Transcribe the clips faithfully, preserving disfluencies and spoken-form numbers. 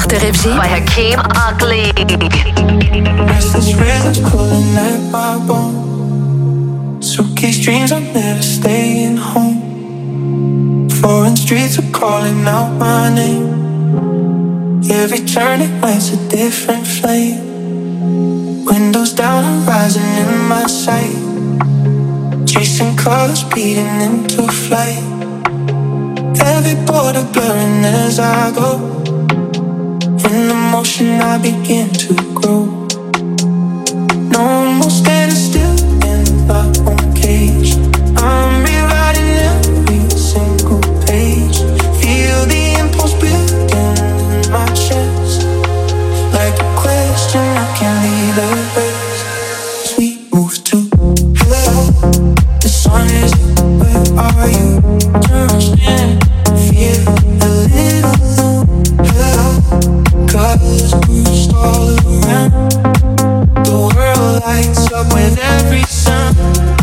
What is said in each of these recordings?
Starter F G by Hakeem Ugly. Restless rhythms calling at my bones. Suitcase dreams, I'm never staying home. Foreign streets are calling out my name. Every turn it lights a different flame. Windows down, horizon in my sight. Chasing colors, beating into flight. Every border blurring as I go. In the motion I begin to grow. No more standing still in my own cage. I'm rewriting every single page. Feel the impulse building in my chest. Like a question I can't leave erased. As we move to hello, the sun is here, where are you? Understand, feel a little low. Hello, colors burst all around. The world lights up with every sound.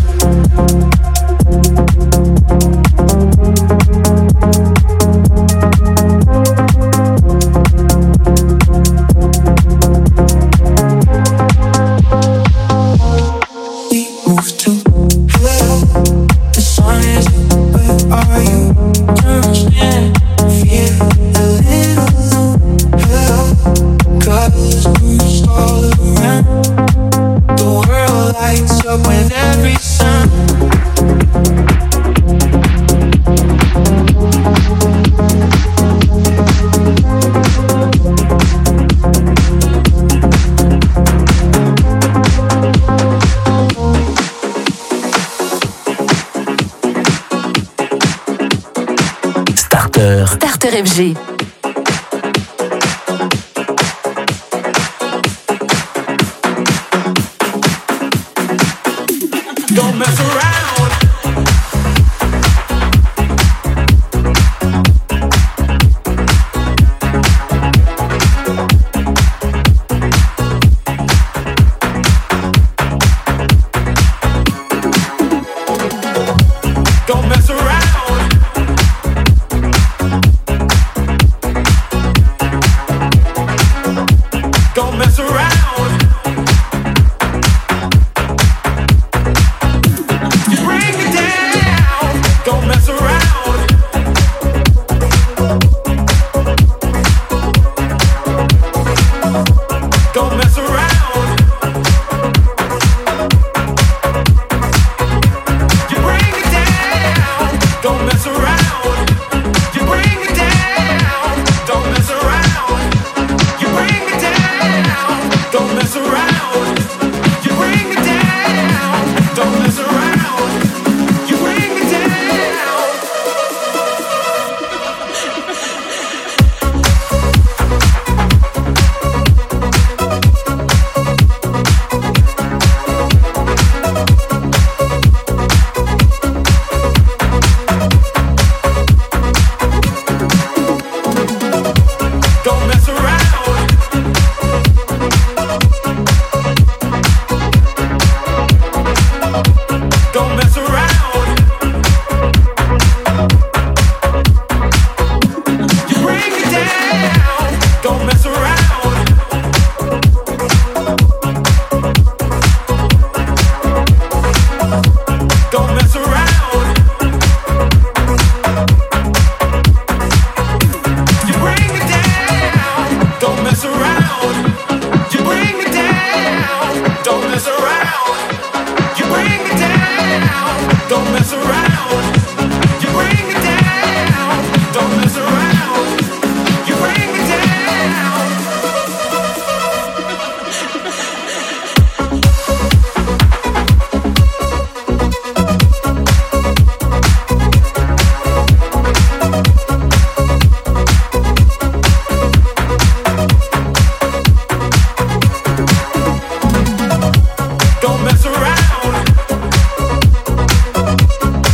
We move to hello, the sun is here, where are you? Understand, feel a little low. Hello, colors burst all around. The world lights up with every sound. Starter. Starter F G. Don't mess around. Don't mess around. Don't mess around. You bring me down. Don't mess around. Don't mess around. You bring me down. Don't mess around. You bring me down. Don't mess around. You bring me down. Don't mess around. You bring me down. Don't mess around. You bring me down. Don't mess around. Don't mess around. You bring me down. Don't mess around. Don't mess around. You bring me down. Don't mess around. You bring me down. Don't mess around. You bring me down. Don't mess around. You bring me down. Don't mess around. You bring me down. Don't mess around.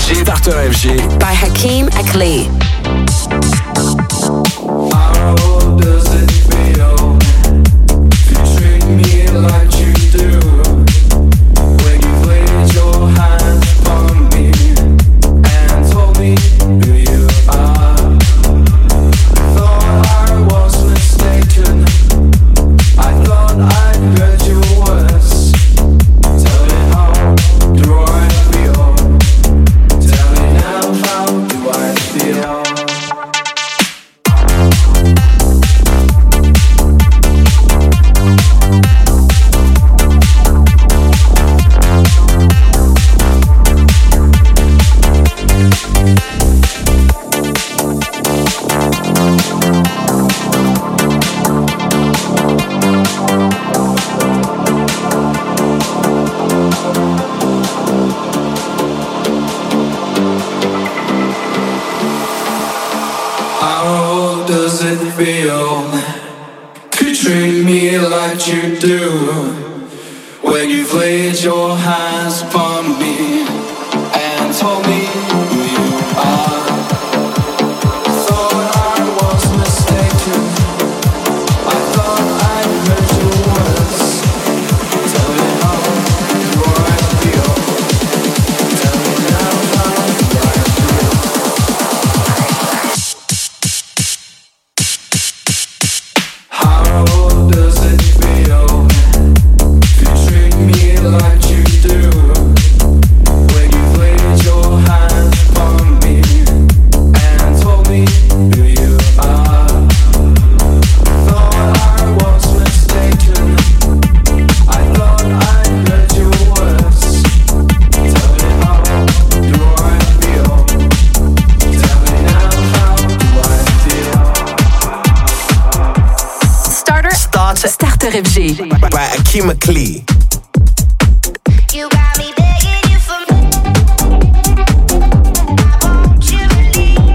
Starter F G. By Hakeem Akli. How does it feel to treat me like you do? When you laid your hands upon me and told me who you are. Thought I was mistaken. I thought I'd heard your words. Tell me how do I feel? Tell me now, how do I feel? How does it feel to treat me like you do? When you've laid your hands upon me and told me who you are. Thought I was mistaken. I thought I heard your words. Tell me how do I feel? Tell me now, how do I feel? How does it feel to treat me like you do? When you laid your hands upon me and told me who you are. Thought I was mistaken. I thought I heard your words. Tell me how do I feel? Tell me now, how do I feel? Starter. Starter. Starter F G. By Hakeem Akli. You got me begging you for more. I want you to leave.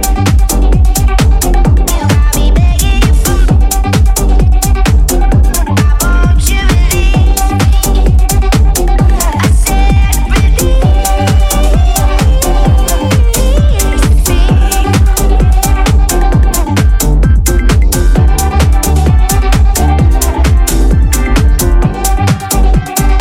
You got me begging you for more. I want you to leave. I said release.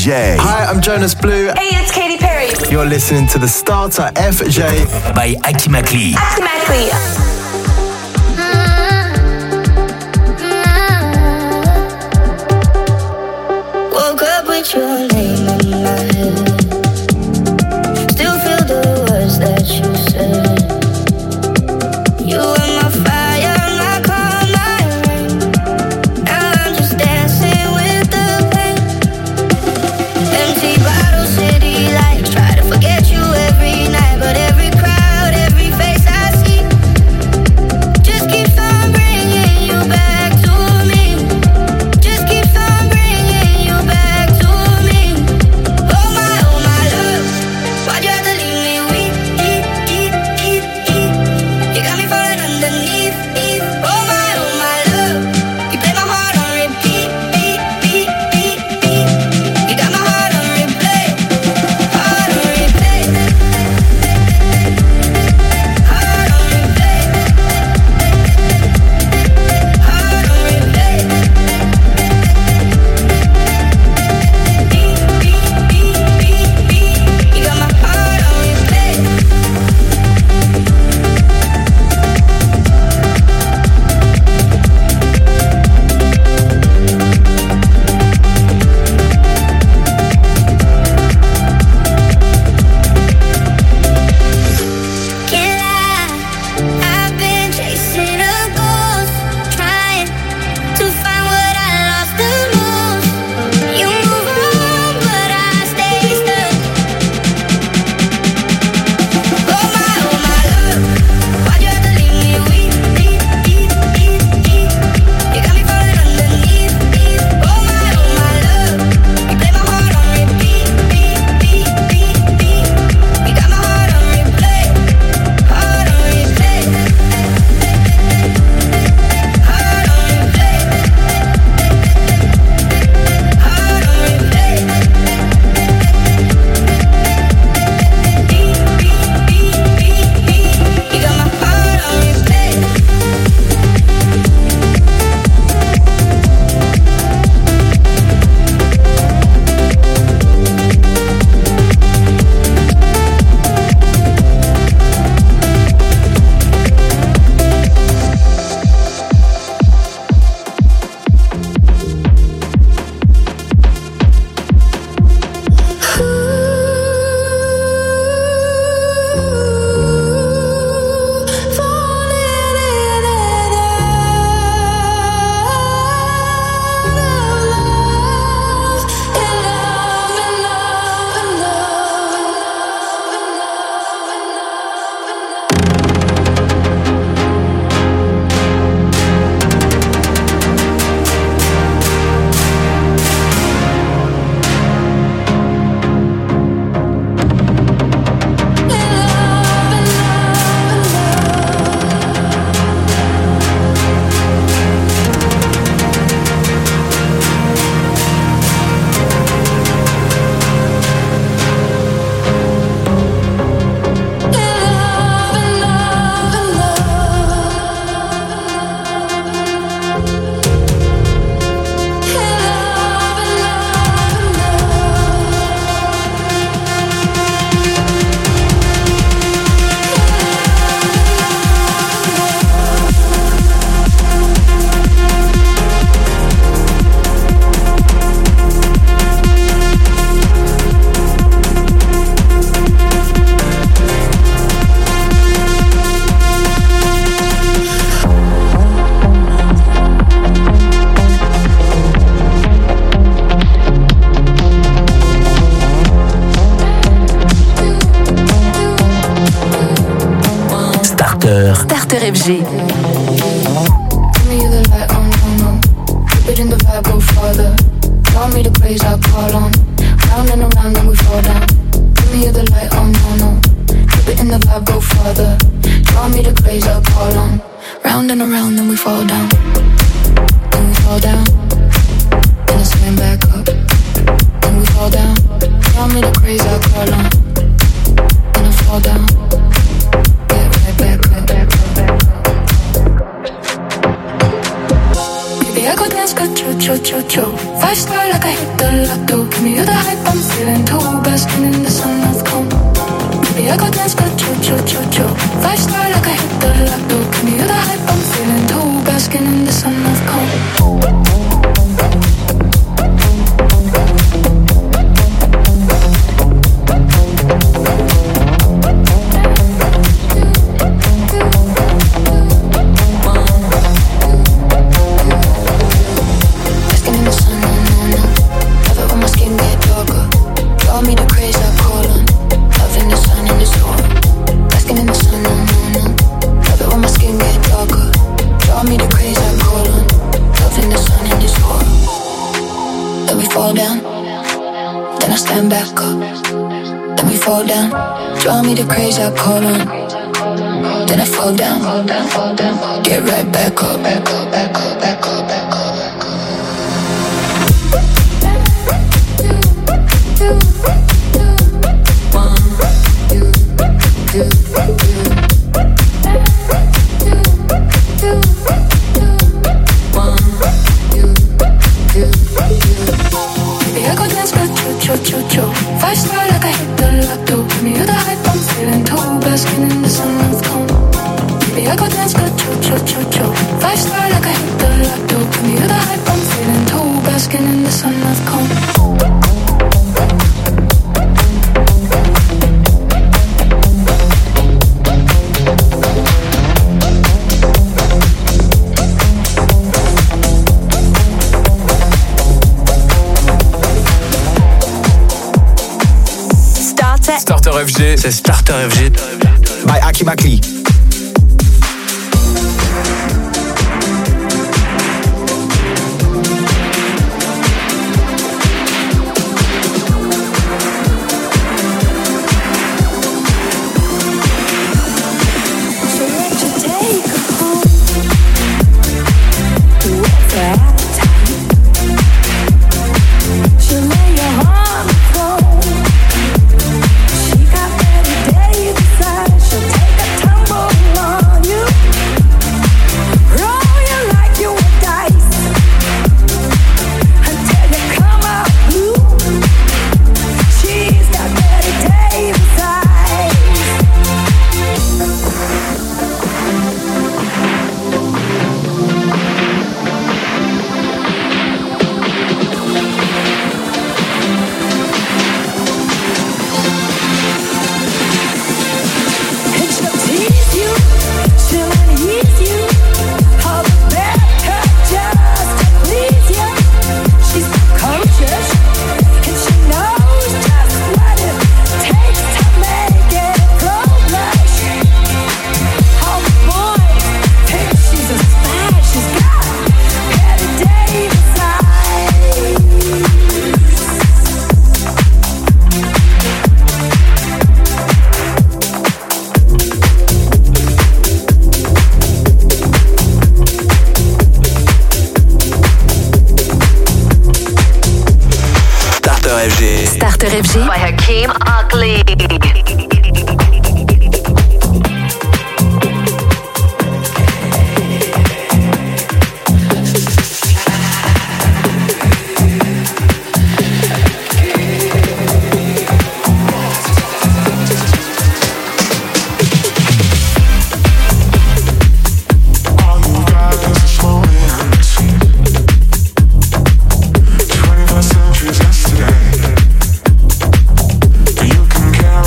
J. Hi, I'm Jonas Blue. Hey, it's Katy Perry. You're listening to the Starter F J by Hakim Akli. Hakim Akli. Woke up with your name in my head. Still feel the words that you said. You were my fire, my calm, my rain. Now I'm just dancing with the pain. Empty bottle city lights. Try to forget you every night, but every crowd, every face I see just keeps on bringing you back to me. Just keeps on bringing you back to me. Oh my, oh my love, why'd you have to leave me weak? You got me falling underneath. Oh my, oh my love, you play my heart on repeat. You got my heart on replay, heart on replay, heart on replay, heart on replay. You got my heart on replay. Can't lie, I've been chasing a ghost, trying to find what I lost the most. You move on, but I stay stuck. Oh my, oh my love, why'd you have to leave me weak? You got me falling underneath. Oh my, oh my love, you play my heart on repeat. You got my heart on replay, heart on replay, heart on replay, heart on replay. You got my heart on replay. Starter F G. Give me the light, oh no, no. Keep it in the vibe, go farther. Draw me the praise, I call on. Round and around, then we fall down. Give me the light, oh no, no. Keep it in the vibe, go farther. Draw me the praise, I call on. Round and around, then we fall down. Then we fall down. Then I swim back up. Then we fall down. Draw me the praise, I call on. Then I fall down. Get right back up, back up, back up. Baby, I go dance, go cho cho cho cho. Five star like I hit the lotto. Give me you the hype. I go dance, go cho cho cho cho. Five star like I hit the lotto. Give me the hype, I'm feeling too. Basking in the sun of calm. Draw me to crazy, I call on. Then I fall down, fall down, fall down. Get right back up, back up, back up, back up, back up, back up. One, two, two, two. One, two, two, two. Baby, I go dance, go cho cho cho cho. Five star like I hit the lotto. Give me the hype, I'm feeling too. Basking in the sun of calm. Baby, I go dance, go cho cho cho cho. Five star like I hit the lotto. Give me the hype, I'm feeling too. Basking in the sun of calm. Starter F G, c'est Starter F G by Aki Bakli. Starter F G by Hakeem Oakley. twenty-first century's yesterday. You can count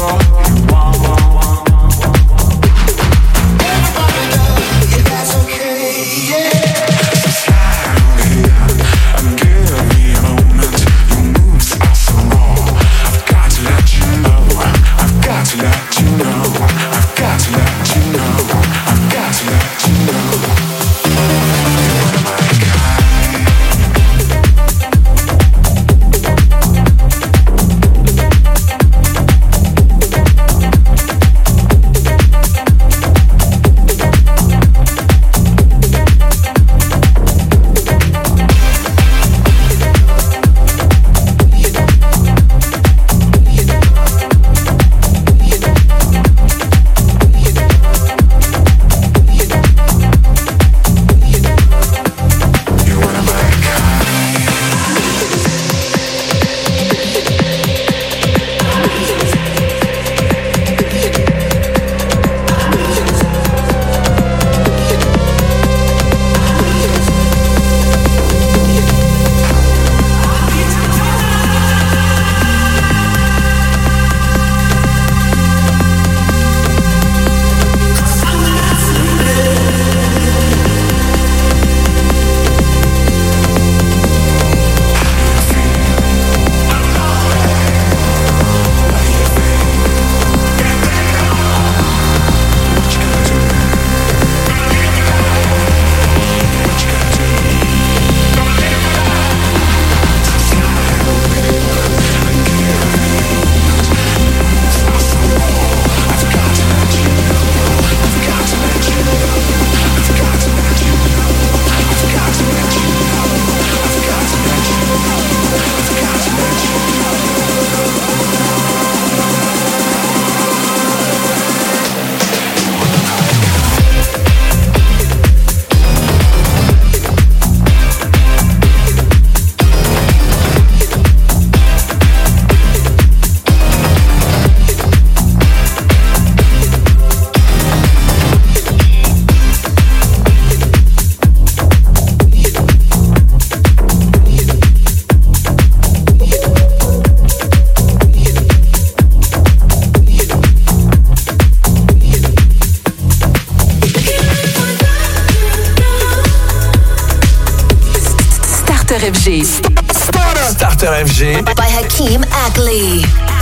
Starter F G by Hakeem Ackley.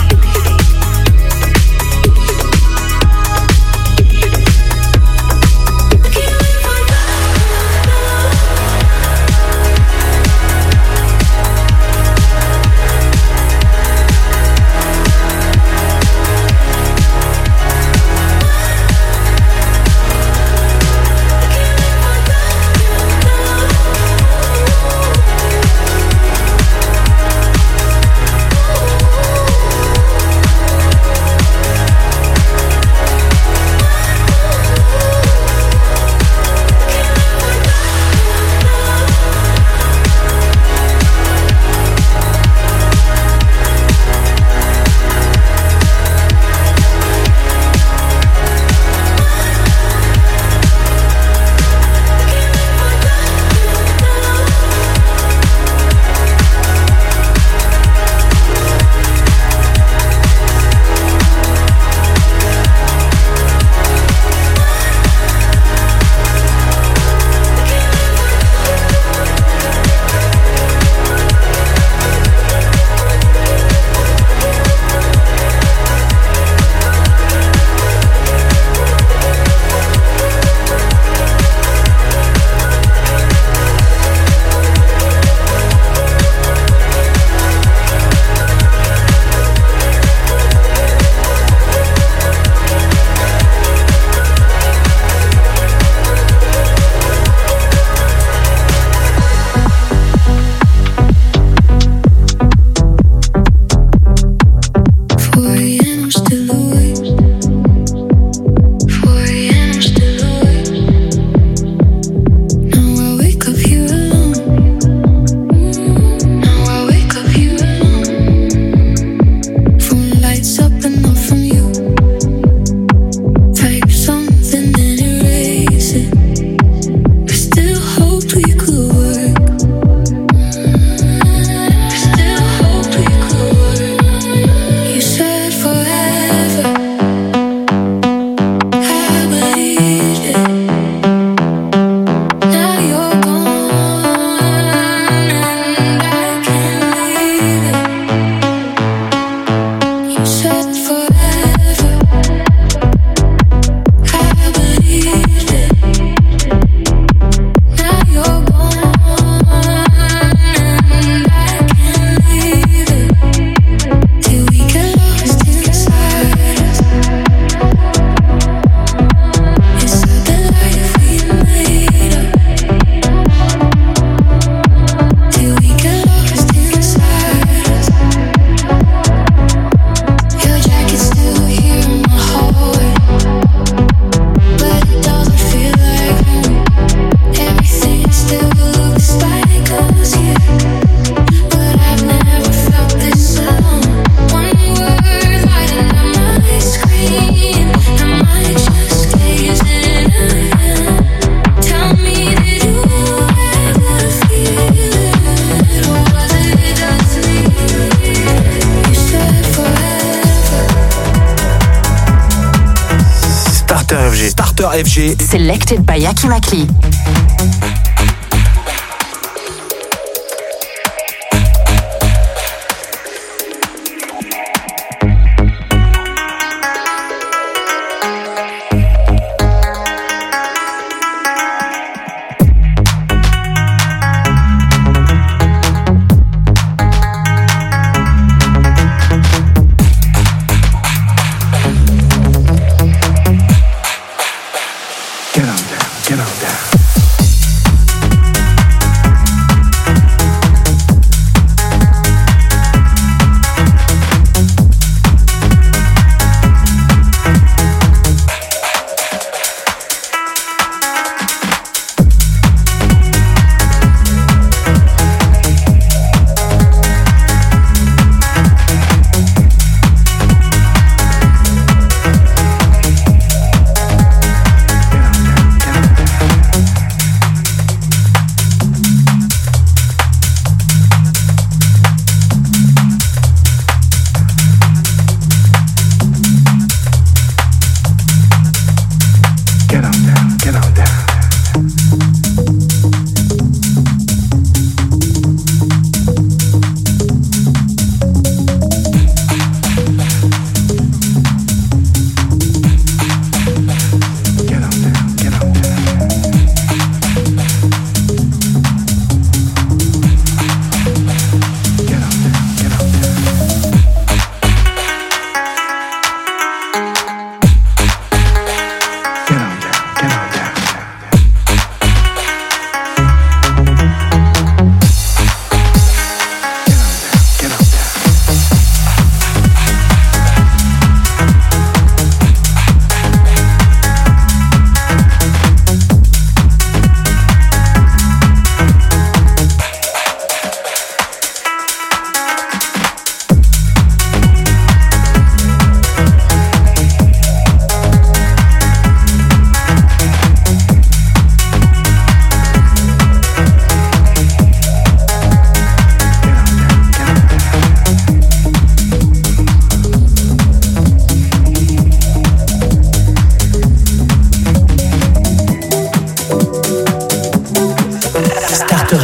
F G. Selected by Hakeem Ackley. Get on down, get on down.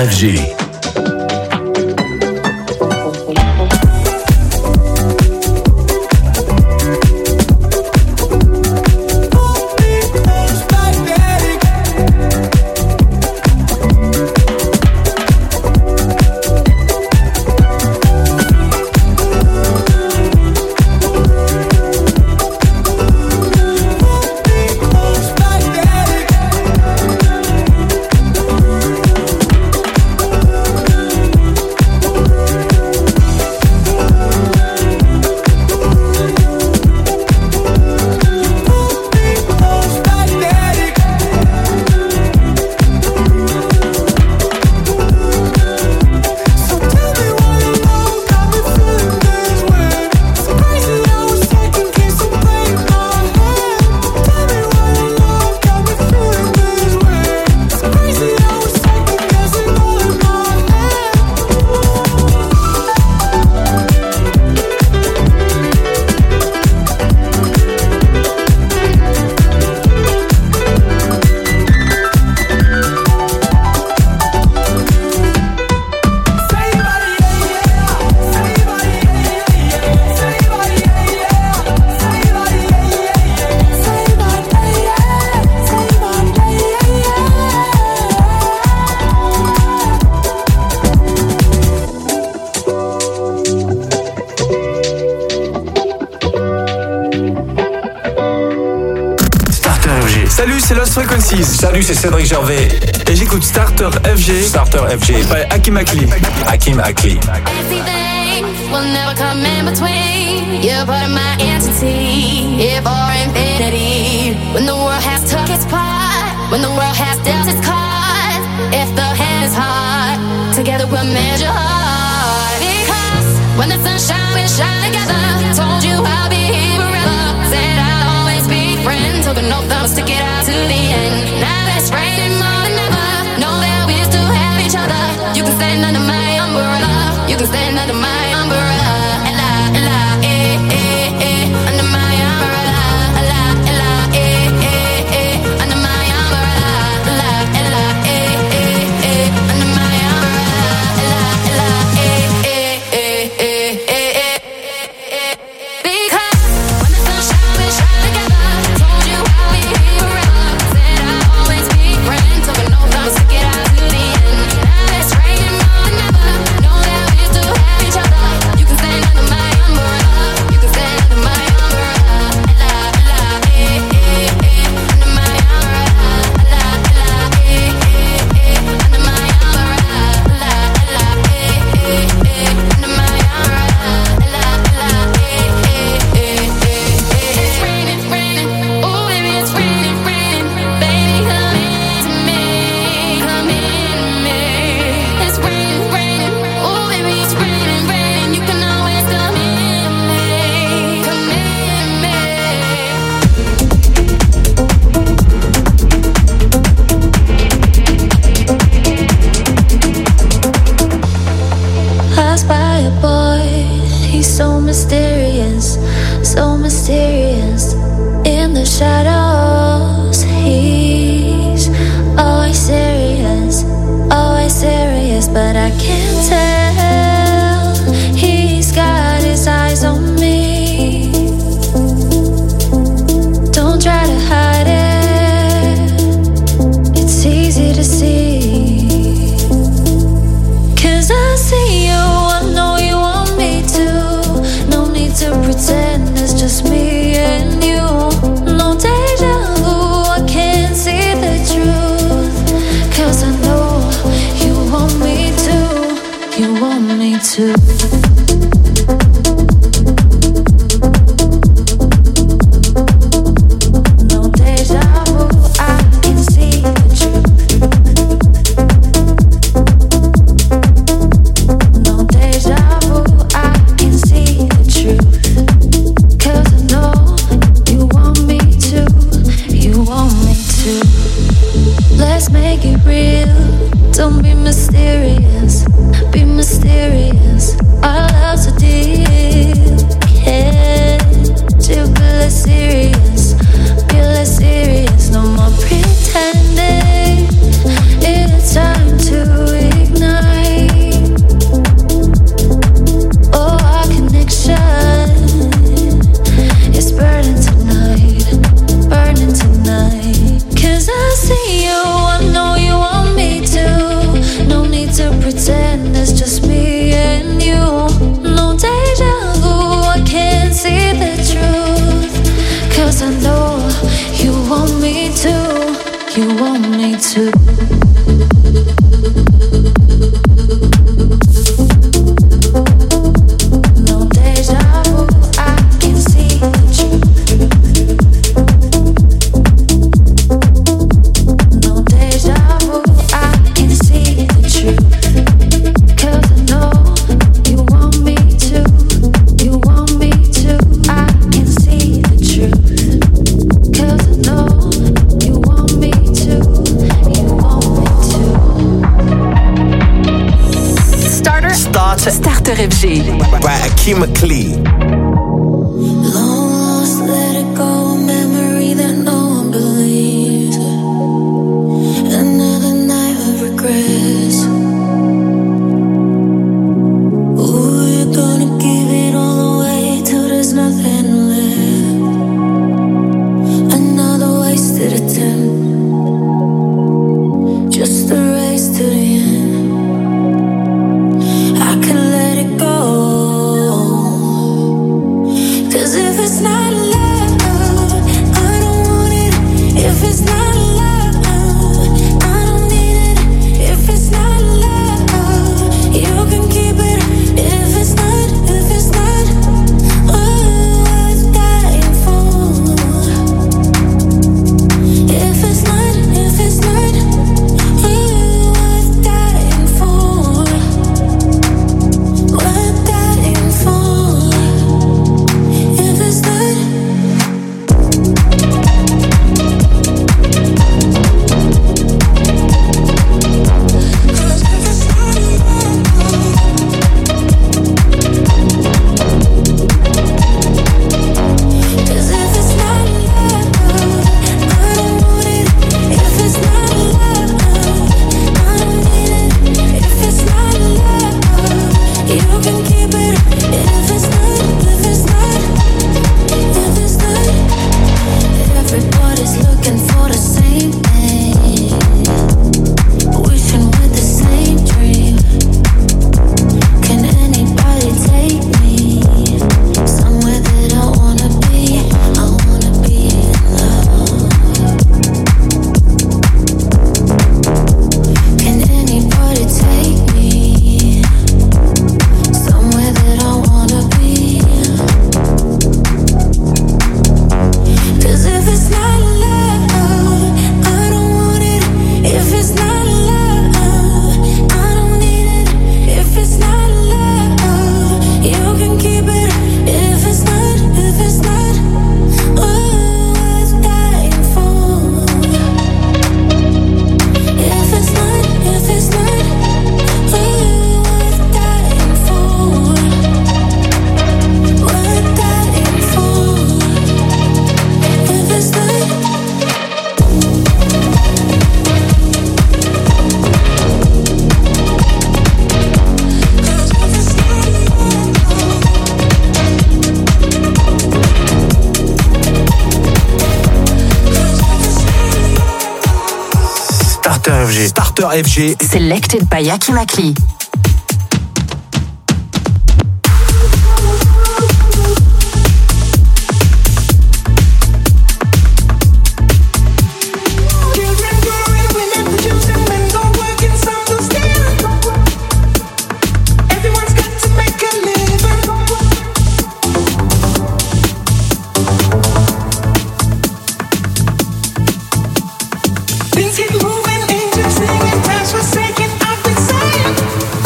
F G. Salut, c'est Cédric Gervais et j'écoute Starter F G. Starter F G by Hakim Akli. Hakim Akli. Everything will never come in between. You're part of my entity, here for infinity. When the world has took its part, when the world has dealt its cards, if the hand is hard, together we'll measure hard. Because when the sun shines, we shine together. Told you I'll be here forever. Said I'll always be friends. Took an oath I'll stick it out to the end. Now that it's raining more than ever, know that we still have each other. You can stand under my umbrella. You can stand under my umbrella. Ella, ella, eh, eh, eh. Under my umbrella. Ella, ella, eh, eh, eh. Under my umbrella. Ella, ella, eh, eh, eh. Under my umbrella. Ella, ella, eh, eh, eh, eh, eh, eh. Because when the sun shines, we shine together. Told you I'll be here forever. Said I'll always be friends. Took an oath I'll stick it out to the end. Now it's raining more than ever. Know that we still have each other. You can stand under my umbrella. You can stand under my umbrella. Ella, ella, eh, eh, eh. Under my umbrella. Ella, ella, eh, eh, eh. Under my umbrella. Ella, ella, eh, eh, eh. Under my umbrella. Ella, ella, eh, eh, eh, eh. It's raining, raining. Oh, baby, it's raining, raining. Baby, come into me. Come into me. It's raining, raining. Oh, baby, it's raining, raining. You can always come into me. Come into me. Passed by a boy, he's so mysterious, so mysterious. In the shadows, he's always serious, always serious. But I can't tell, he's got his eyes on me. Don't try to hide it, it's easy to see. Cause I see you, I know you want me to. No need to pretend, it's just me and you. No deja vu, I can't see the truth. Cause I know you want me to. You want me to. No deja vu, I can see the truth. No deja vu, I can see the truth. Cause I know you want me to. You want me to. Let's make it real. Don't be mysterious. Be mysterious. Our love's a deal. Can't you be less serious? Be less serious. No more pretending. It's time to ignore. 'cause I know you want me to, you want me to. No deja vu, I can see the truth. No deja vu, I can see the truth. 'Cause I know you want me to, you want me to, I can see the truth. 'Cause I know you want me to, you want me to. Starter. Starter. Starter F G. By Akeem McLean. Long lost, let it go, a memory that no one believes. Another night of regrets. Ooh, you're gonna give it all away till there's nothing left. Another wasted attempt. Just a race to the end. I can let it go. 'Cause if it's not love, I don't want it. If it's not love, I don't need it. If it's not love, you can keep it. If it's not, if it's not, oh, worth dying for. If it's not, if it's not, oh, worth dying for. Worth dying for. If it's not. Cause if it's not love, I don't want it. If it's not love, I don't need it. If it's not love, you can keep it. If it's not, if it's not, if it's not, everybody's looking for the same thing, wishing with the same dream. Can anybody take me somewhere that I wanna be? I wanna be in love. Can anybody take me somewhere that I wanna be? 'Cause if it's not love, I don't want it. If it's not love, I don't need it. If it's not love, you can keep it. If it's not, if it's not, oh, worth dying for. If it's not, if it's not, oh, worth dying for. Worth dying for. If it's not. Starter F G. Starter F G. Selected by Akeem McLean. Children growing, women producing, men go working, some go stealing. Everyone's got to make a living. Things keep moving, angels singing, times forsaken. I've been saying.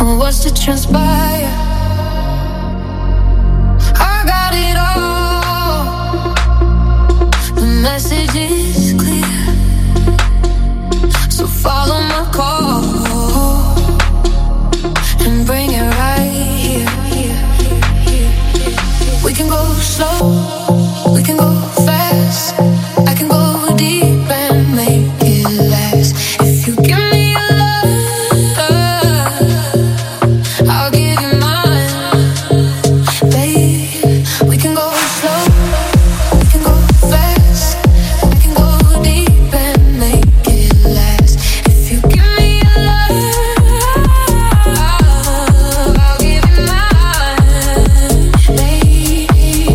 What was to transpire? I got it all. The message is clear, so follow my call and bring it right here. We can go slow, we can go fast. I can go deep and make it last. If you give me your love, I'll give you mine, babe. We can go slow, we can go fast. I can go deep and make it last. If you give me your love, I'll give you mine, babe.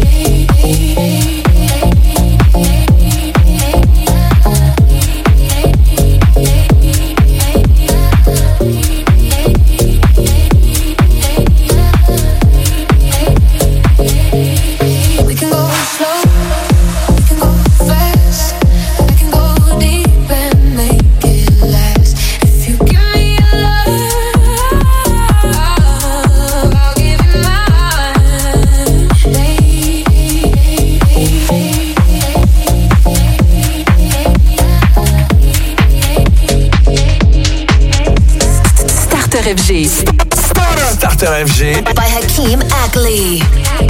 We can go slow, we can go fast. I can go deep and make it last. If you give me your love, I'll give you mine, Starter F G. Starter F G. By Hakeem Ackley.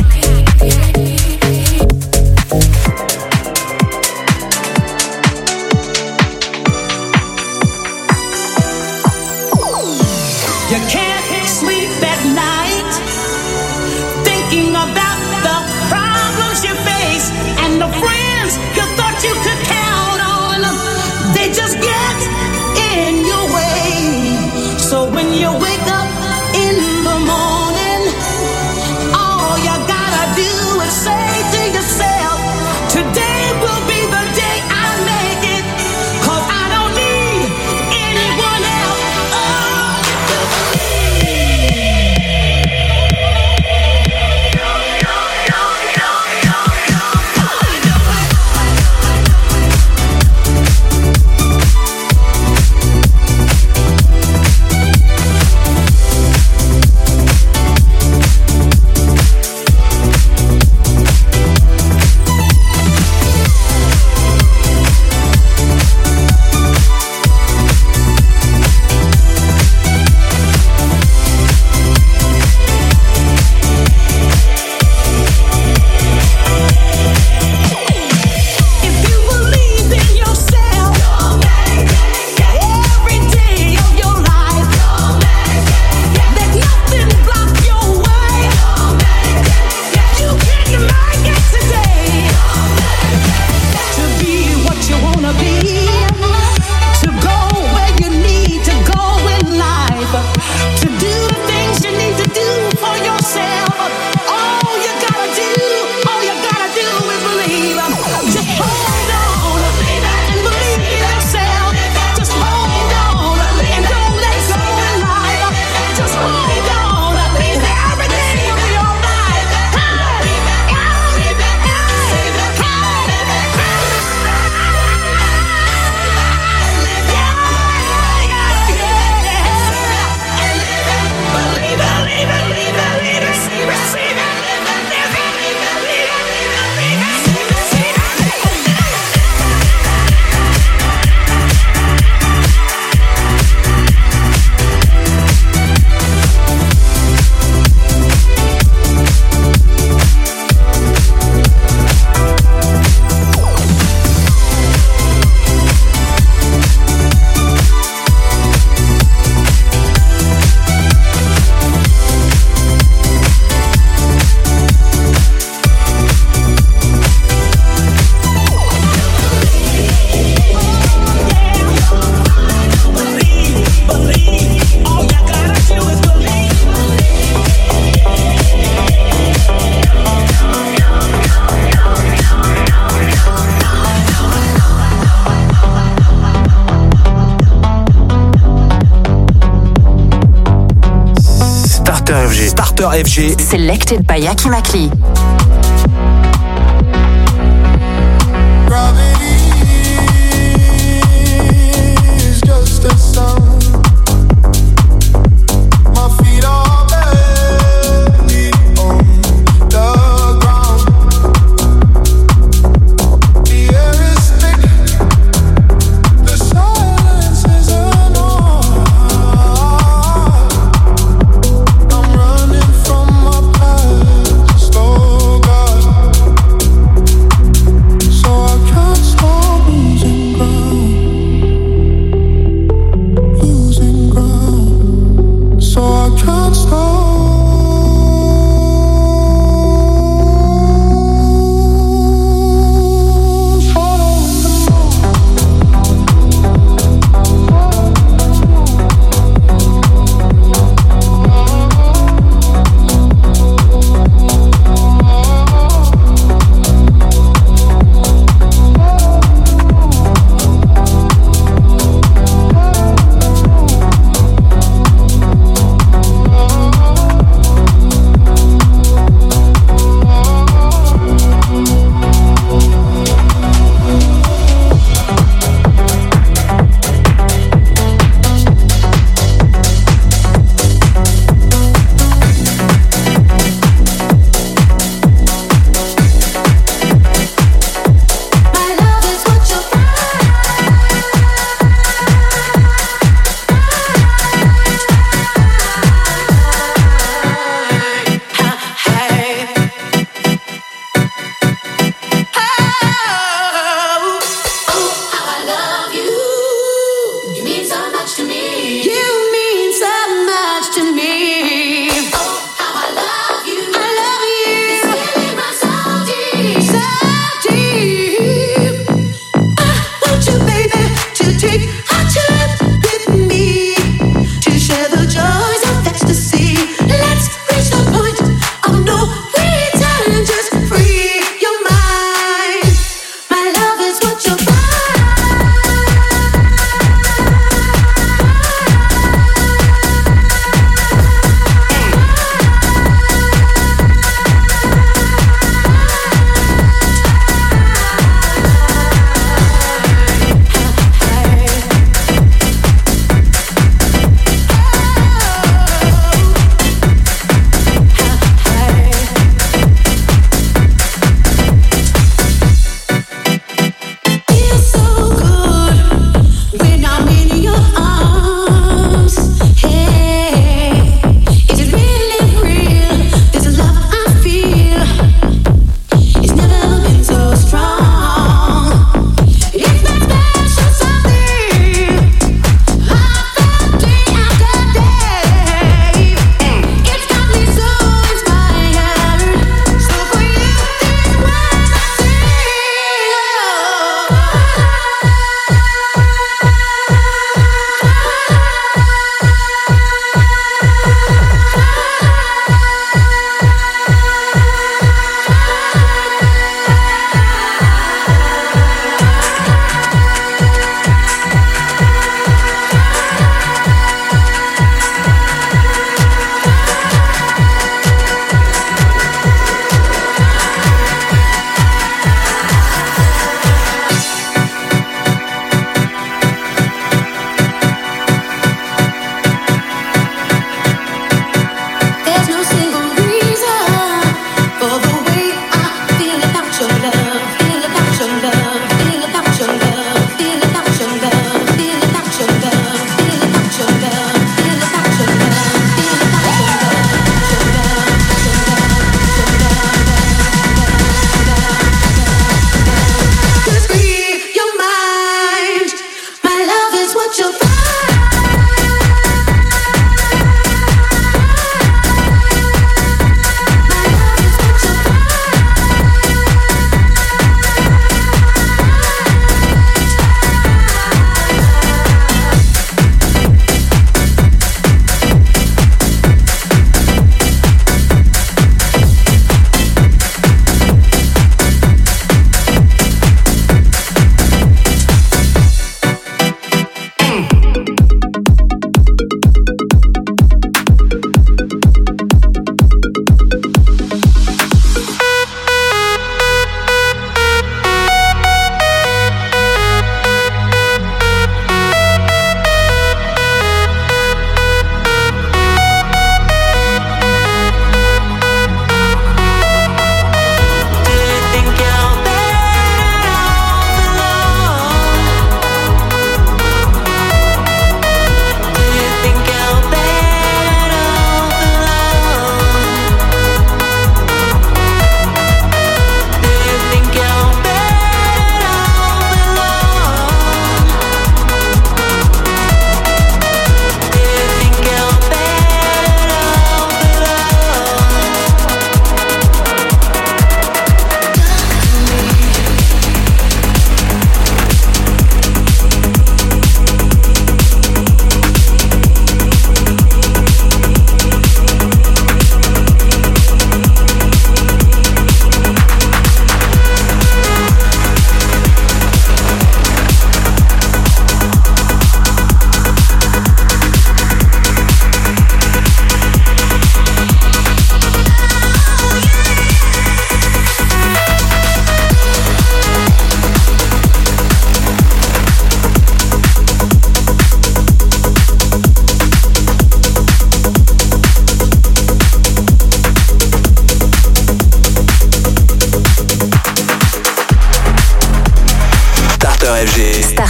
You can't sleep at night thinking about the problems you face and the friends you thought you could count on. They just get in your way. So when you wake up in the morning, all you gotta do is say to yourself, today will be the day I make it, 'cause I don't need anyone else. Oh. Starter F G. Selected by Hakeem Ackley. Just a song. My feet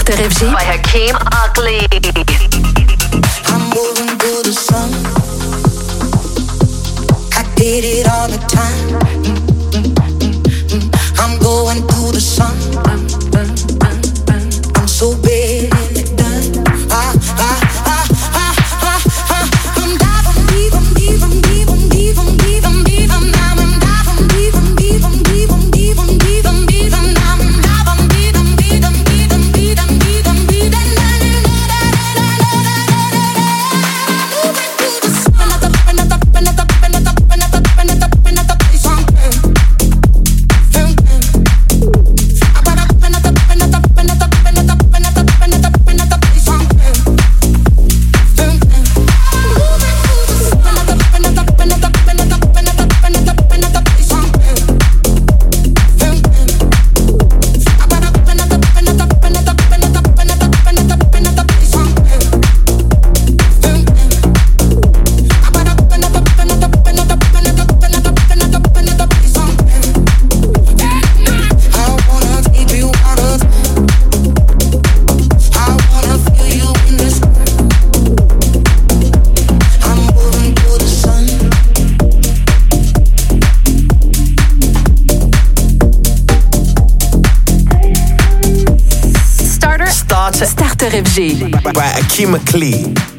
Starter F G by Hakeem Ugly. I'm moving through the sun. I did it all the time. I'm going through the sun. I'm so bad and done. I, I, I, I, I, I, I'm diving deep, I'm deep, I'm deep, I'm deep, I'm deep, I'm deep, I'm I'm diving deep, I'm deep, I'm deep, I'm deep, I'm deep, I'm deep, I'm I'm diving deep, I'm deep, I'm deep, I'm deep, I'm deep, I'm deep, and Starter F G by Hakeem Ugly.